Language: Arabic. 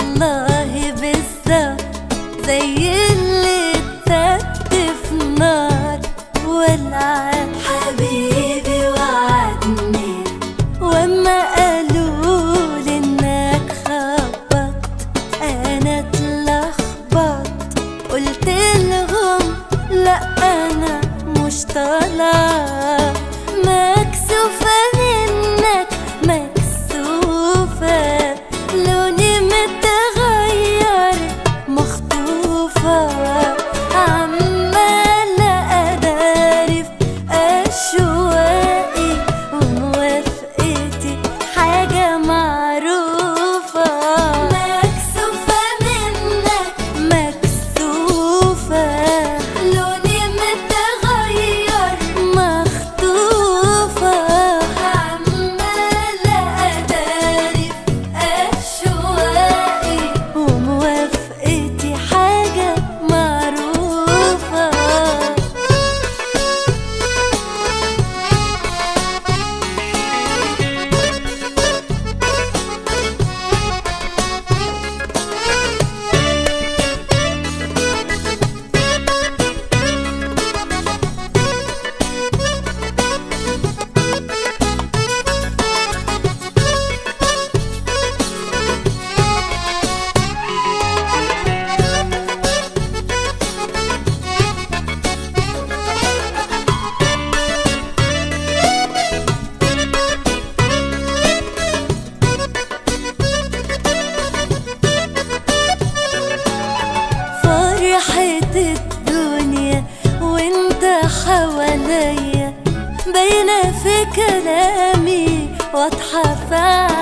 والله بالظبط زي اللي اتثبت في نار ولعان. حبيبي وعدني وما قالولي انك خبط انا اتلخبط، قلتلهم لا انا مش طالعة، مكسوفة منك مكسوفة، لوني متغير مخطوفة، عمالة أداري في أشواقي وموافقتي حاجة معروفة. مكسوفة منك مكسوفة، لوني متغير مخطوفة، عمالة أداري في أشواقي وموافقتي حاجة معروفة. فرحة الدنيا وانت حواليا باينة في كلامي واضحة في